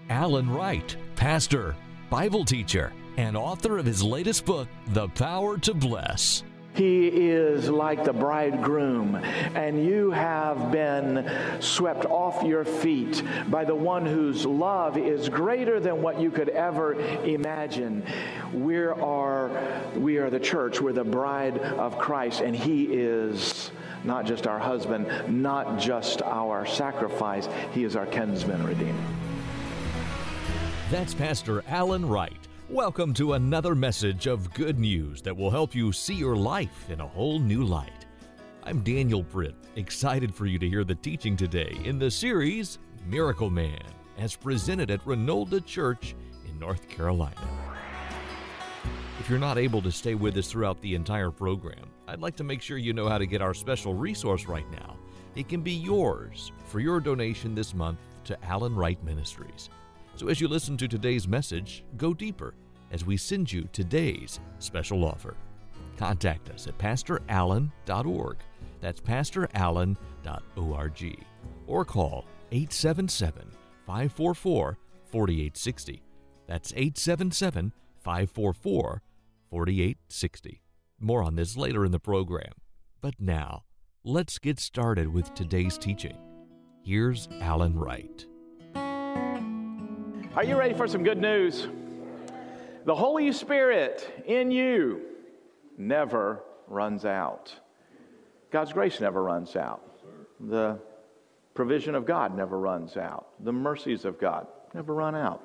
Alan Wright, pastor, Bible teacher, and author of his latest book, The Power to Bless. He is like the bridegroom, and you have been swept off your feet by the one whose love is greater than what you could ever imagine. We are the church. We're the bride of Christ, and He is not just our husband, not just our sacrifice. He is our kinsman redeemer. That's Pastor Alan Wright. Welcome to another message of good news that will help you see your life in a whole new light. I'm Daniel Britt, excited for you to hear the teaching today in the series Miracle Man, as presented at Renolda Church in North Carolina. If you're not able to stay with us throughout the entire program, I'd like to make sure you know how to get our special resource right now. It can be yours for your donation this month to Alan Wright Ministries. So as you listen to today's message, go deeper as we send you today's special offer. Contact us at pastorallen.org. That's pastorallen.org. Or call 877-544-4860. That's 877-544-4860. More on this later in the program. But now, let's get started with today's teaching. Here's Alan Wright. Are you ready for some good news? The Holy Spirit in you never runs out. God's grace never runs out. The provision of God never runs out. The mercies of God never run out.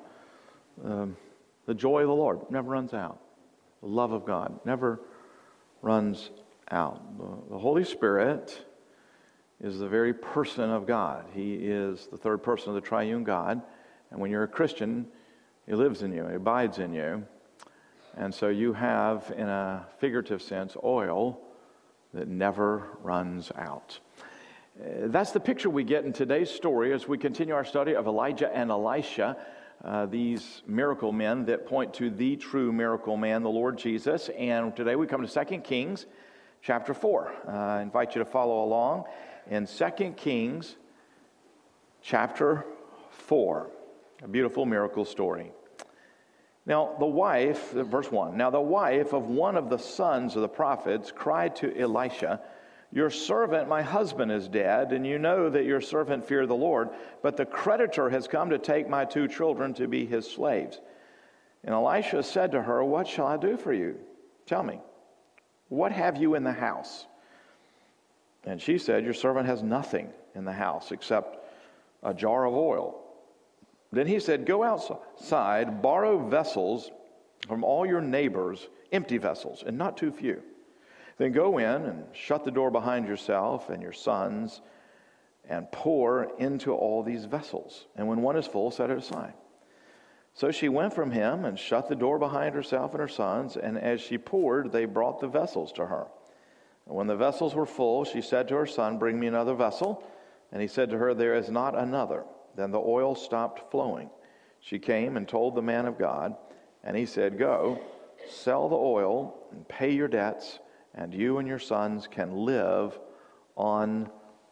The joy of the Lord never runs out. The love of God never runs out. The Holy Spirit is the very person of God. He is the third person of the triune God. And when you're a Christian, He lives in you, He abides in you. And so you have, in a figurative sense, oil that never runs out. That's the picture we get in today's story as we continue our study of Elijah and Elisha, these miracle men that point to the true miracle man, the Lord Jesus. And today we come to 2 Kings chapter 4. I invite you to follow along in 2 Kings chapter 4. A beautiful miracle story. Now, the wife, verse 1, now the wife of one of the sons of the prophets cried to Elisha, "Your servant, my husband, is dead, and you know that your servant feared the Lord, but the creditor has come to take my 2 children to be his slaves." And Elisha said to her, "What shall I do for you? Tell me, what have you in the house?" And she said, "Your servant has nothing in the house except a jar of oil." Then he said, "Go outside, borrow vessels from all your neighbors, empty vessels, and not too few. Then go in and shut the door behind yourself and your sons, and pour into all these vessels. And when one is full, set it aside." So she went from him and shut the door behind herself and her sons, and as she poured, they brought the vessels to her. And when the vessels were full, she said to her son, "Bring me another vessel." And he said to her, "There is not another." Then the oil stopped flowing. She came and told the man of God, and he said, "Go, sell the oil and pay your debts, and you and your sons can live on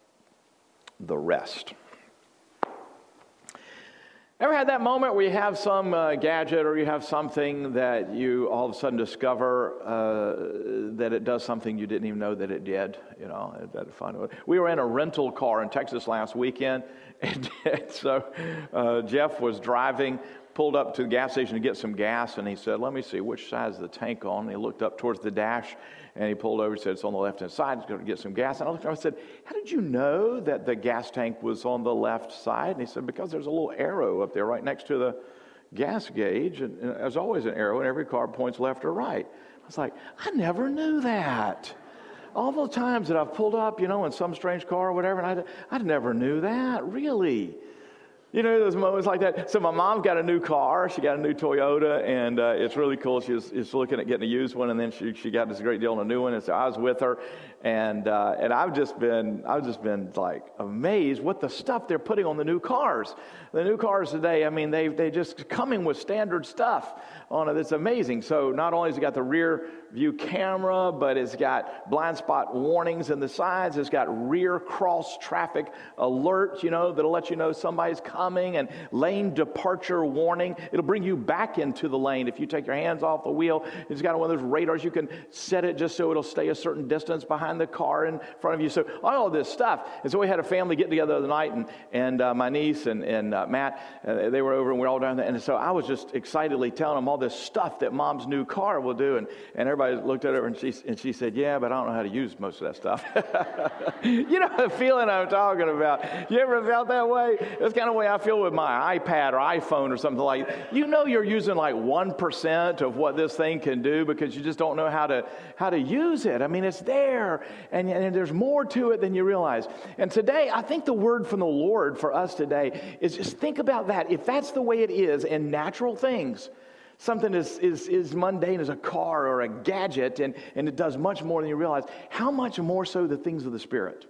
the rest." Ever had that moment where you have some gadget or you have something that you all of a sudden discover that it does something you didn't even know that it did? You know, that's fun. We were in a rental car in Texas last weekend, and so Jeff was driving, pulled up to the gas station to get some gas, and he said, "Let me see, which side is the tank on?" And he looked up towards the dash, and he pulled over and said, "It's on the left-hand side. He's going to get some gas." And I looked at him and said, "How did you know that the gas tank was on the left side?" And he said, "Because there's a little arrow up there right next to the gas gauge, and there's always an arrow, and every car points left or right." I was like, I never knew that. All the times that I've pulled up, you know, in some strange car or whatever, and I never knew that, really. You know, there's moments like that. So my mom got a new car. She got a new Toyota, and it's really cool. She's looking at getting a used one, and then she got this great deal on a new one. And so I was with her, and I've just been like amazed what the stuff they're putting on the new cars. The new cars today, I mean, they just coming with standard stuff on it. It's amazing. So not only has it got the rear view camera, but it's got blind spot warnings in the sides. It's got rear cross traffic alert, that'll let you know somebody's coming, and lane departure warning. It'll bring you back into the lane if you take your hands off the wheel. It's got one of those radars. You can set it just so it'll stay a certain distance behind the car in front of you. So all of this stuff. And so we had a family get together the other night, and my niece and Matt, they were over, and we were all down there. And so I was just excitedly telling them all this stuff that Mom's new car will do. And everybody looked at her, and she said, yeah, but I don't know how to use most of that stuff. You know the feeling I'm talking about. You ever felt that way? That's kind of the way I feel with my iPad or iPhone or something like that. You're using like 1% of what this thing can do because you just don't know how to use it. I mean, it's there, and there's more to it than you realize. And today, I think the word from the Lord for us today is just think about that. If that's the way it is in natural things, something is mundane as a car or a gadget, and it does much more than you realize, how much more so the things of the Spirit?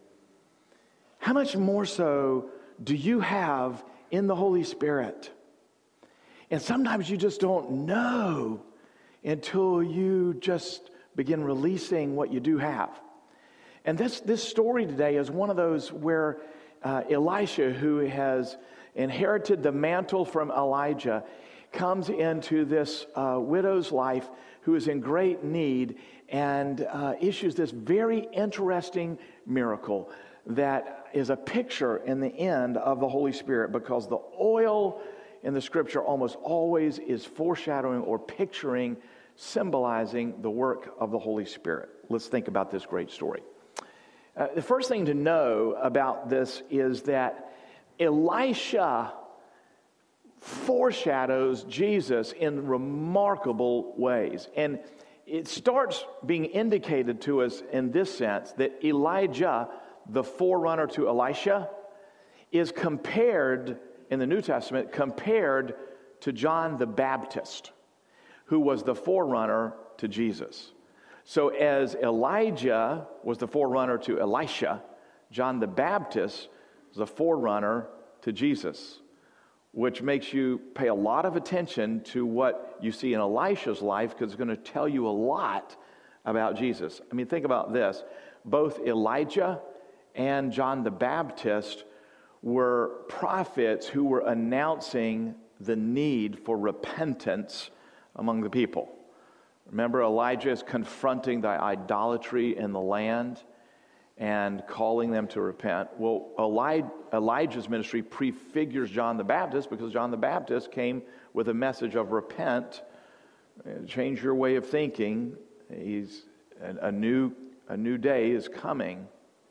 How much more so do you have in the Holy Spirit? And sometimes you just don't know until you just begin releasing what you do have. And this story today is one of those where Elisha, who has inherited the mantle from Elijah, comes into this widow's life who is in great need, and issues this very interesting miracle that is a picture in the end of the Holy Spirit, because the oil in the Scripture almost always is foreshadowing or picturing, symbolizing the work of the Holy Spirit. Let's think about this great story. The first thing to know about this is that Elisha foreshadows Jesus in remarkable ways. And it starts being indicated to us in this sense that Elijah, the forerunner to Elisha, is compared in the New Testament, compared to John the Baptist, who was the forerunner to Jesus. So as Elijah was the forerunner to Elisha, John the Baptist was the forerunner to Jesus, which makes you pay a lot of attention to what you see in Elisha's life, because it's going to tell you a lot about Jesus. I mean, think about this. Both Elijah and John the Baptist were prophets who were announcing the need for repentance among the people. Remember, Elijah is confronting the idolatry in the land and calling them to repent. Well, Elijah's ministry prefigures John the Baptist, because John the Baptist came with a message of repent, change your way of thinking. A new day is coming.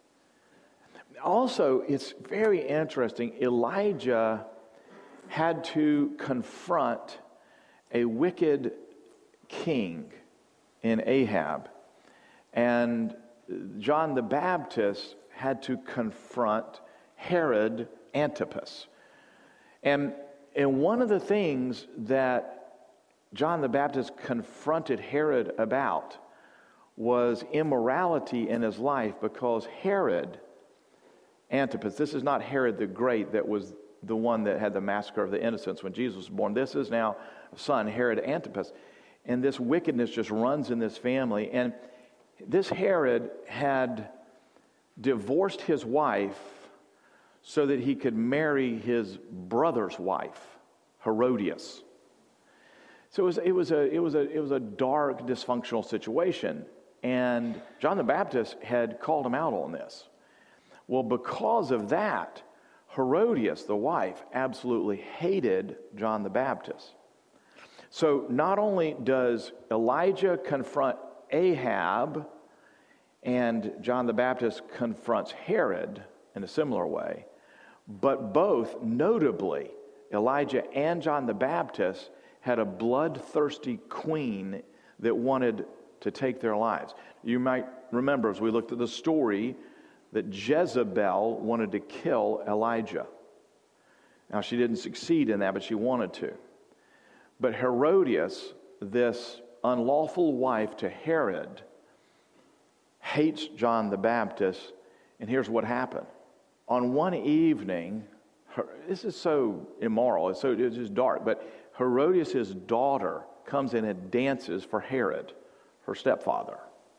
Also, it's very interesting. Elijah had to confront a wicked king in Ahab, and John the Baptist had to confront Herod Antipas. And one of the things that John the Baptist confronted Herod about was immorality in his life, because Herod Antipas, this is not Herod the Great that was the one that had the massacre of the innocents when Jesus was born. This is now a son, Herod Antipas. And this wickedness just runs in this family. And this Herod had divorced his wife so that he could marry his brother's wife, Herodias. So it was a dark, dysfunctional situation. And John the Baptist had called him out on this. Well, because of that, Herodias, the wife, absolutely hated John the Baptist. So not only does Elijah confront Ahab, and John the Baptist confronts Herod in a similar way, but both, notably, Elijah and John the Baptist had a bloodthirsty queen that wanted to take their lives. You might remember, as we looked at the story, that Jezebel wanted to kill Elijah. Now, she didn't succeed in that, but she wanted to. But Herodias, this unlawful wife to Herod, hates John the Baptist, and here's what happened. On one evening, this is so immoral, it's just dark, but Herodias' daughter comes in and dances for Herod her stepfather.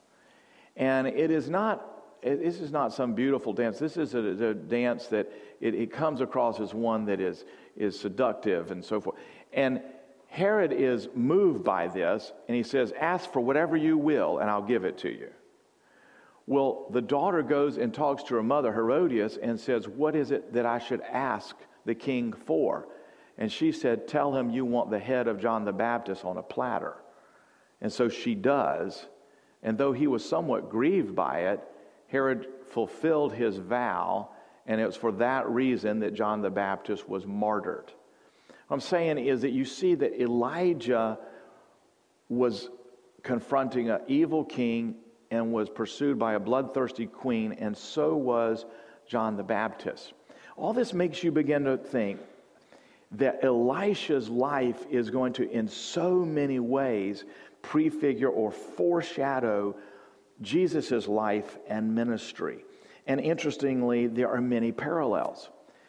And this is not some beautiful dance. This is a dance that it comes across as one that is seductive and so forth. And Herod is moved by this, and he says, ask for whatever you will, and I'll give it to you. Well, the daughter goes and talks to her mother, Herodias, and says, what is it that I should ask the king for? And she said, tell him you want the head of John the Baptist on a platter. And so she does. And though he was somewhat grieved by it, Herod fulfilled his vow, and it was for that reason that John the Baptist was martyred. What I'm saying is that you see that Elijah was confronting an evil king and was pursued by a bloodthirsty queen, and so was John the Baptist. All this makes you begin to think that Elisha's life is going to, in so many ways, prefigure or foreshadow Jesus' life and ministry. And interestingly, there are many parallels.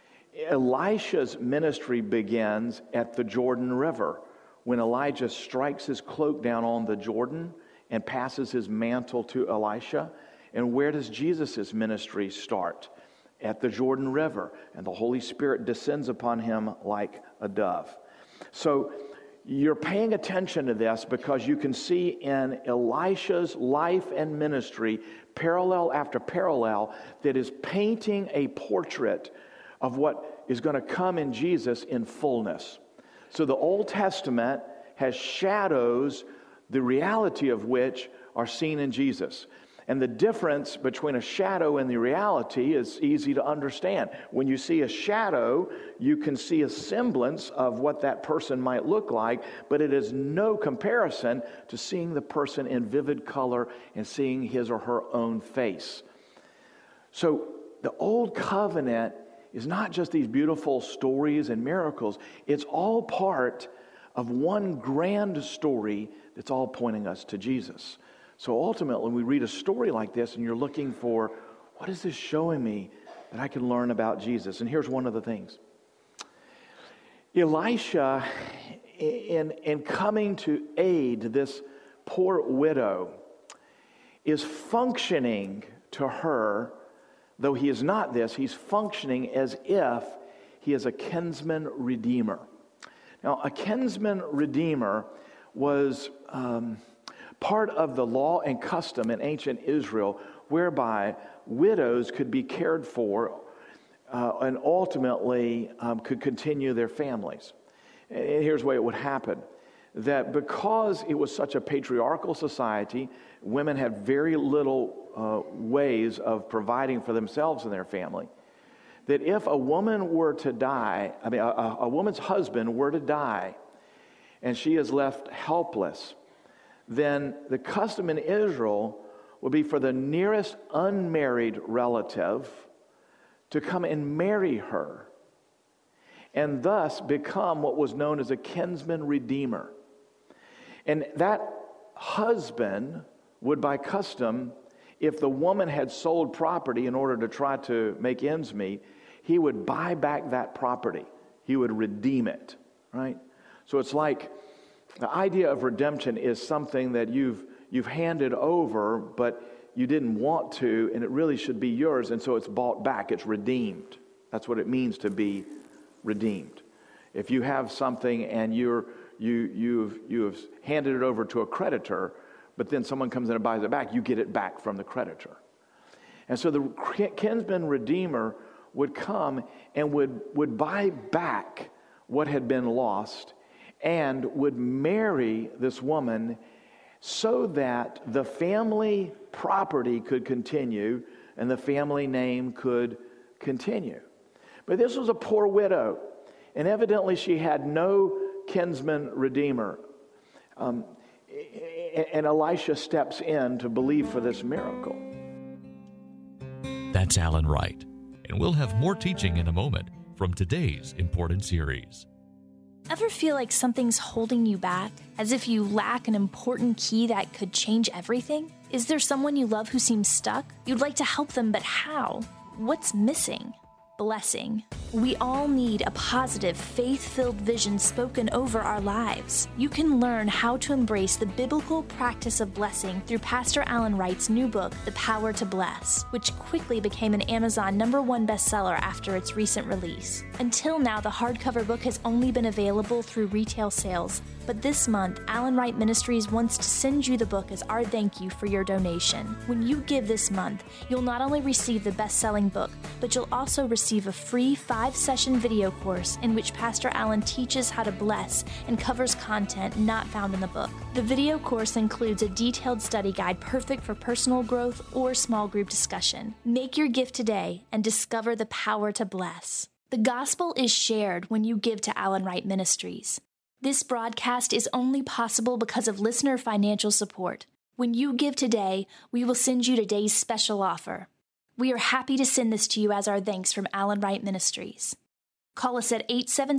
Elisha's ministry begins at the Jordan River when Elijah strikes his cloak down on the Jordan and passes his mantle to Elisha. And where does Jesus' ministry start? At the Jordan River. And the Holy Spirit descends upon him like a dove. So you're paying attention to this because you can see in Elisha's life and ministry parallel after parallel that is painting a portrait of what is going to come in Jesus in fullness. So the Old Testament has shadows, the reality of which are seen in Jesus. And the difference between a shadow and the reality is easy to understand. When you see a shadow, you can see a semblance of what that person might look like, but it is no comparison to seeing the person in vivid color and seeing his or her own face. So the Old Covenant is not just these beautiful stories and miracles. It's all part of one grand story that's all pointing us to Jesus. So ultimately, we read a story like this, and you're looking for, what is this showing me that I can learn about Jesus? And here's one of the things. Elisha, in coming to aid this poor widow, is functioning to her, though he is not this, he's functioning as if he is a kinsman redeemer. Now, a kinsman redeemer was part of the law and custom in ancient Israel whereby widows could be cared for and ultimately could continue their families. And here's the way it would happen. That because it was such a patriarchal society, women had very little ways of providing for themselves and their family. That if a woman were to die, a woman's husband were to die, and she is left helpless, then the custom in Israel would be for the nearest unmarried relative to come and marry her, and thus become what was known as a kinsman redeemer. And that husband would, by custom, if the woman had sold property in order to try to make ends meet, he would buy back that property. He would redeem it, right? So it's like the idea of redemption is something that you've handed over, but you didn't want to, and it really should be yours, and so it's bought back. It's redeemed. That's what it means to be redeemed. If you have something and you've handed it over to a creditor, but then someone comes in and buys it back, you get it back from the creditor. And so the kinsman redeemer would come and would buy back what had been lost and would marry this woman so that the family property could continue and the family name could continue. But this was a poor widow, and evidently she had no kinsman redeemer. And Elisha steps in to believe for this miracle. That's Alan Wright, and we'll have more teaching in a moment from today's important series. Ever feel like something's holding you back, as if you lack an important key that could change everything? Is there someone you love who seems stuck? You'd like to help them, but how? What's missing? blessing. We all need a positive, faith-filled vision spoken over our lives. You can learn how to embrace the biblical practice of blessing through Pastor Alan Wright's new book, The Power to Bless, which quickly became an Amazon #1 bestseller after its recent release. Until now, the hardcover book has only been available through retail sales, but this month, Alan Wright Ministries wants to send you the book as our thank you for your donation. When you give this month, you'll not only receive the best-selling book, but you'll also receive a free 5-session video course in which Pastor Alan teaches how to bless and covers content not found in the book. The video course includes a detailed study guide perfect for personal growth or small group discussion. Make your gift today and discover the power to bless. The gospel is shared when you give to Alan Wright Ministries. This broadcast is only possible because of listener financial support. When you give today, we will send you today's special offer. We are happy to send this to you as our thanks from Alan Wright Ministries. Call us at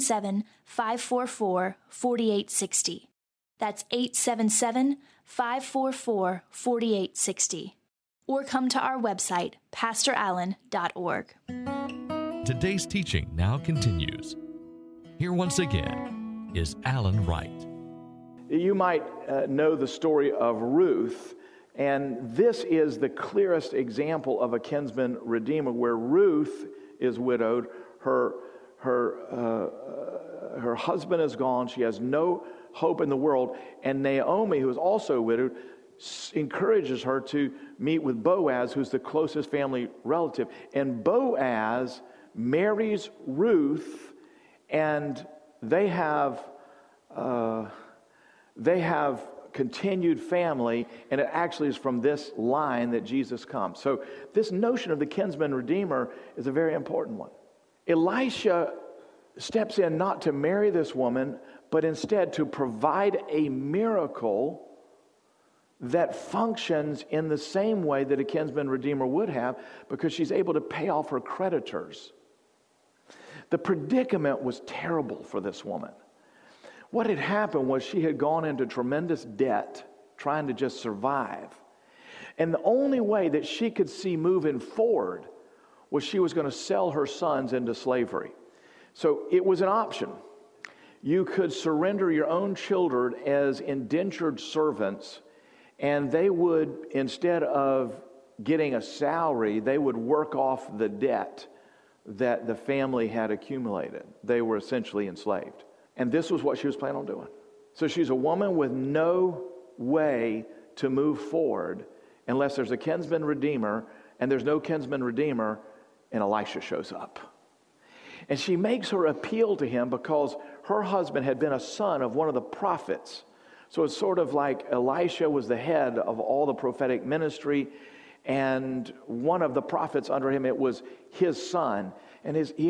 877-544-4860. That's 877-544-4860. Or come to our website, pastorallen.org. Today's teaching now continues. Here once again is Alan Wright. You might know the story of Ruth, and this is the clearest example of a kinsman redeemer, where Ruth is widowed, her husband is gone, she has no hope in the world, and Naomi, who is also widowed, encourages her to meet with Boaz, who's the closest family relative, and Boaz marries Ruth, and they have continued family, and it actually is from this line that Jesus comes. So this notion of the kinsman redeemer is a very important one. Elisha steps in not to marry this woman, but instead to provide a miracle that functions in the same way that a kinsman redeemer would have, because she's able to pay off her creditors. The predicament was terrible for this woman. What had happened was she had gone into tremendous debt trying to just survive. And the only way that she could see moving forward was she was going to sell her sons into slavery. So it was an option. You could surrender your own children as indentured servants, and they would, instead of getting a salary, they would work off the debt that the family had accumulated. They were essentially enslaved. And this was what she was planning on doing. So she's a woman with no way to move forward unless there's a kinsman redeemer, and there's no kinsman redeemer, and Elisha shows up. And she makes her appeal to him because her husband had been a son of one of the prophets. So it's sort of like Elisha was the head of all the prophetic ministry, and one of the prophets under him, it was his son. And he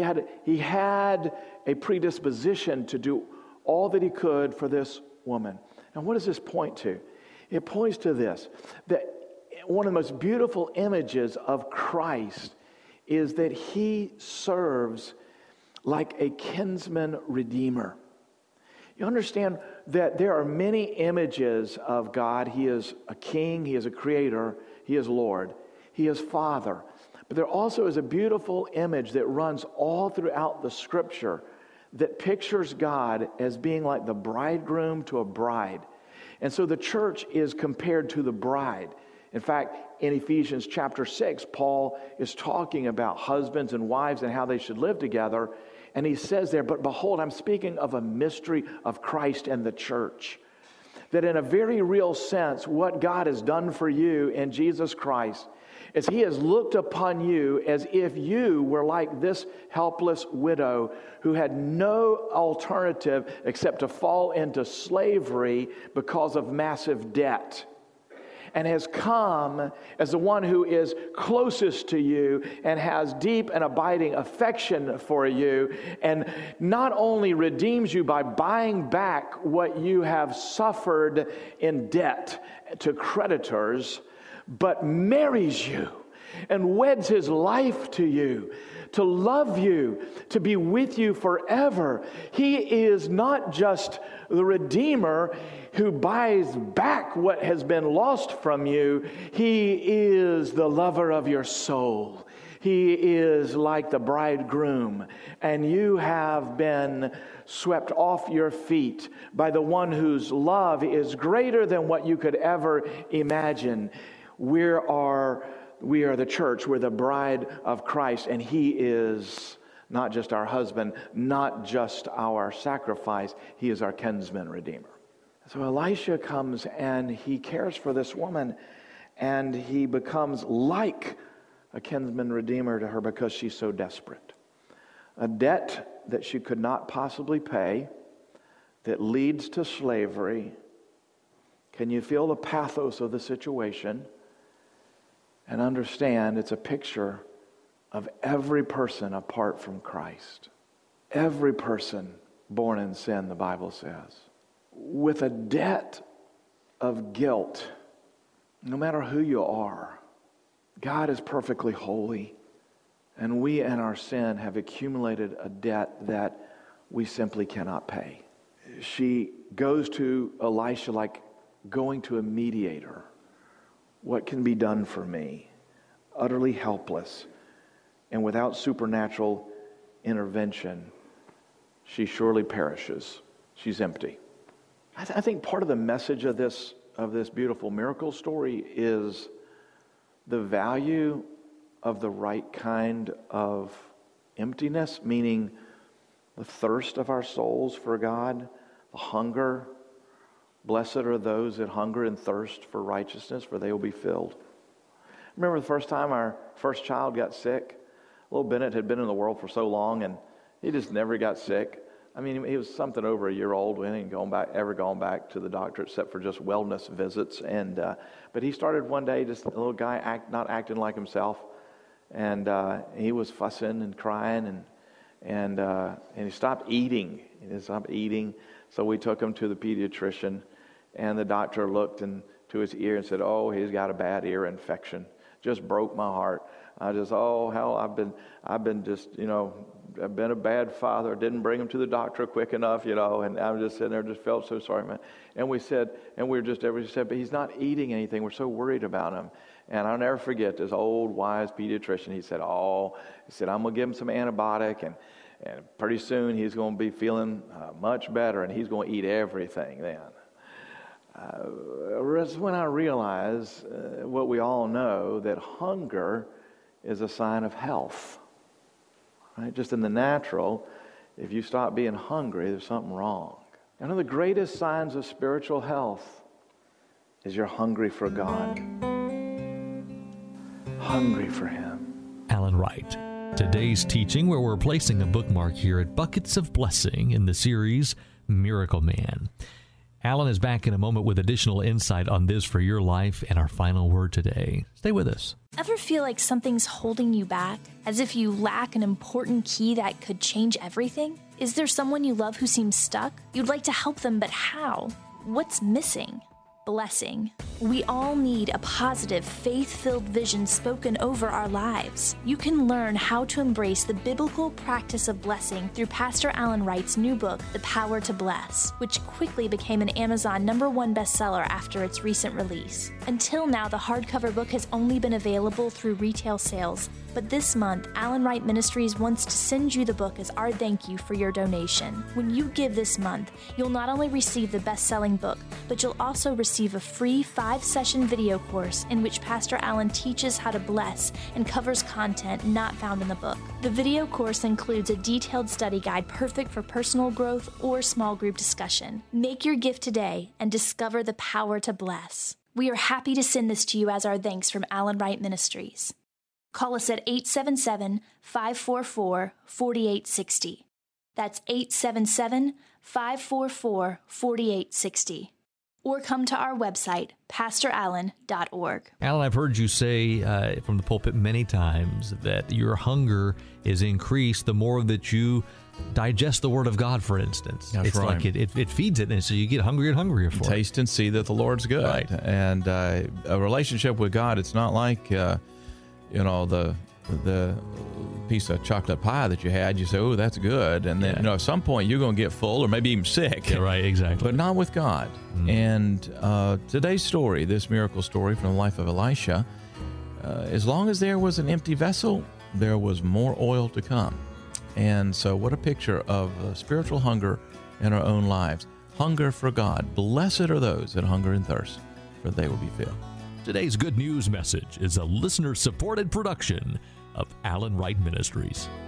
had a predisposition to do all that he could for this woman. And what does this point to? It points to this, that one of the most beautiful images of Christ is that he serves like a kinsman redeemer. You understand that there are many images of God. He is a king, he is a creator, he is Lord, he is Father. But there also is a beautiful image that runs all throughout the Scripture that pictures God as being like the bridegroom to a bride. And so the church is compared to the bride. In fact, in Ephesians chapter 6, Paul is talking about husbands and wives and how they should live together. And he says there, but behold, I'm speaking of a mystery of Christ and the church. That in a very real sense, what God has done for you in Jesus Christ is he has looked upon you as if you were like this helpless widow who had no alternative except to fall into slavery because of massive debt, and has come as the one who is closest to you and has deep and abiding affection for you, and not only redeems you by buying back what you have suffered in debt to creditors, but marries you and weds his life to you, to love you, to be with you forever. He is not just the Redeemer who buys back what has been lost from you. He is the lover of your soul. He is like the bridegroom, and you have been swept off your feet by the one whose love is greater than what you could ever imagine. We are the church. We're the bride of Christ, and He is not just our husband, not just our sacrifice. He is our kinsman redeemer. So Elisha comes and he cares for this woman, and he becomes like a kinsman redeemer to her because she's so desperate. A debt that she could not possibly pay, that leads to slavery. Can you feel the pathos of the situation and understand it's a picture of every person apart from Christ? Every person born in sin, the Bible says, with a debt of guilt, no matter who you are. God is perfectly holy, and we in our sin have accumulated a debt that we simply cannot pay. She goes to Elisha like going to a mediator. What can be done for me? Utterly helpless, and without supernatural intervention, she surely perishes. She's empty. I think part of the message of this beautiful miracle story is the value of the right kind of emptiness, meaning the thirst of our souls for God, the hunger. Blessed are those that hunger and thirst for righteousness, for they will be filled. Remember the first time our first child got sick? Little Bennett had been in the world for so long, and he just never got sick. I mean, he was something over a year old. We hadn't ever gone back to the doctor except for just wellness visits. But he started one day, just a little guy not acting like himself, and he was fussing and crying, and he stopped eating. So we took him to the pediatrician, and the doctor looked into his ear and said, "Oh, he's got a bad ear infection." Just broke my heart. I've been a bad father. Didn't bring him to the doctor quick enough, and I'm just sitting there, just felt so sorry, man. And we said, but he's not eating anything. We're so worried about him. And I'll never forget this old wise pediatrician. He said, I'm going to give him some antibiotic, and pretty soon he's going to be feeling much better, and he's going to eat everything then. When I realized what we all know, that hunger is a sign of health. Right? Just in the natural, if you stop being hungry, there's something wrong. One of the greatest signs of spiritual health is you're hungry for God. Hungry for Him. Alan Wright. Today's teaching, where we're placing a bookmark here at Buckets of Blessing in the series Miracle Man. Alan is back in a moment with additional insight on this for your life and our final word today. Stay with us. Ever feel like something's holding you back? As if you lack an important key that could change everything? Is there someone you love who seems stuck? You'd like to help them, but how? What's missing? Blessing. We all need a positive, faith-filled vision spoken over our lives. You can learn how to embrace the biblical practice of blessing through Pastor Alan Wright's new book, The Power to Bless, which quickly became an Amazon #1 bestseller after its recent release. Until now, the hardcover book has only been available through retail sales, but this month, Alan Wright Ministries wants to send you the book as our thank you for your donation. When you give this month, you'll not only receive the best-selling book, but you'll also receive a free 5-session video course in which Pastor Alan teaches how to bless and covers content not found in the book. The video course includes a detailed study guide perfect for personal growth or small group discussion. Make your gift today and discover the power to bless. We are happy to send this to you as our thanks from Alan Wright Ministries. Call us at 877-544-4860. That's 877-544-4860. Or come to our website, pastorallen.org. Alan, I've heard you say from the pulpit many times that your hunger is increased the more that you digest the Word of God, for instance. That's right. Like it feeds it, and so you get hungrier and hungrier for it. Taste and see that the Lord's good. Right. And a relationship with God, it's not like, the piece of chocolate pie that you had. You say, oh, that's good. And then, at some point you're going to get full or maybe even sick. Yeah, right, exactly. But not with God. Mm. And today's story, this miracle story from the life of Elisha, as long as there was an empty vessel, there was more oil to come. And so what a picture of spiritual hunger in our own lives. Hunger for God. Blessed are those that hunger and thirst, for they will be filled. Today's Good News message is a listener-supported production of Alan Wright Ministries.